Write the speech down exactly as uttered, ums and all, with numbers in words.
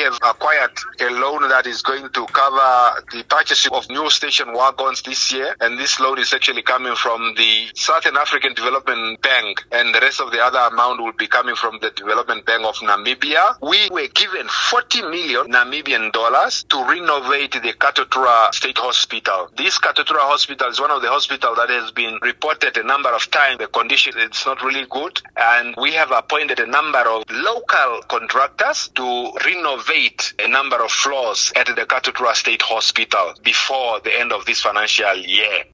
have acquired a loan that is going to cover the purchase of new station wagons this year, and this loan is actually coming from the Southern African Development Bank, and the rest of the other amount will be coming from the Development Bank of Namibia. We were given forty million Namibian dollars to renovate the Katutura State Hospital. This Katutura Hospital is one of the hospitals that has been reported a number of times. The condition is not really good, and we have appointed a number of local contractors to renovate a number of floors at the Katutura State Hospital before the end of this financial year.